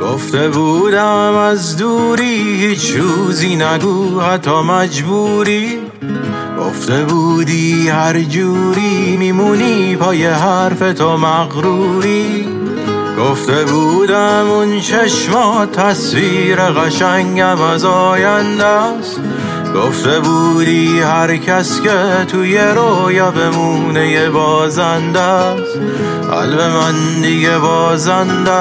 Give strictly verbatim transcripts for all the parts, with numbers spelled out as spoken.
گفته بودم از دوری هیچ روزی نگو حتی مجبوری، گفته بودی هر جوری میمونی پای حرف تو مغروری، گفته بودم اون چشمات تصویر قشنگم از آینده است، گفته بودی هر کس که توی رویا بمونه یه بازنده است، قلب من دیگه بازنده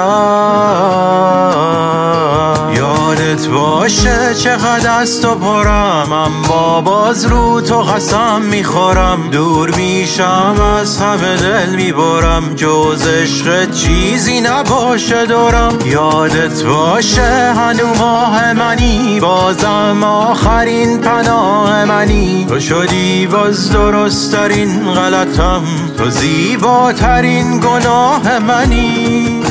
است. یادت باشه چقدر از تو پرم، اما باز رو تو قسم میخورم، دور میشم از همه دل میبرم، جز عشق چیزی نباشه دورم. یادت باشه هنو ماه منی، بازم آخرین پناه منی، تو شدی باز درست ترین غلطم، تو زیباترین گناه منی.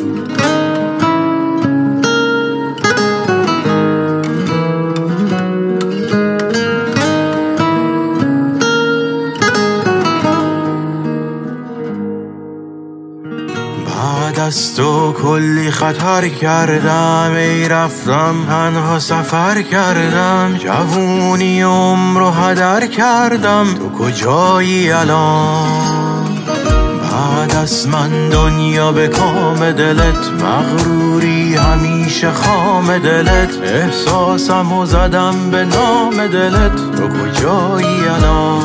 بعد از تو کلی خطر کردم، ای رفتم تنها سفر کردم، جوونی عمر رو هدر کردم، تو کجایی الان؟ بعد از من دنیا به کام دلت، مغروری همیشه خام دلت، احساسم و زدم به نام دلت، تو کجایی الان؟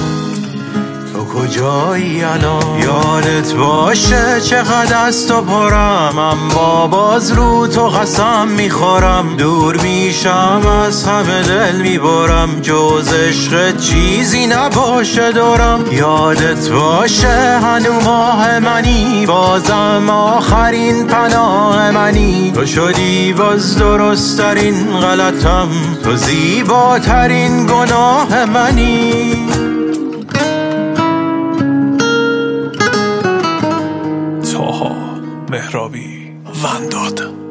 کجایی الان؟ یادت باشه چقدر از تو پرم، اما باز رو تو قسم میخورم، دور میشم از همه دل میبرم، جز عشق چیزی نباشه دورم. یادت باشه هنو ماه منی، بازم آخرین پناه منی، تو شدی باز درست ترین غلطم، تو زیباترین گناه منی. مهرابی ونداد.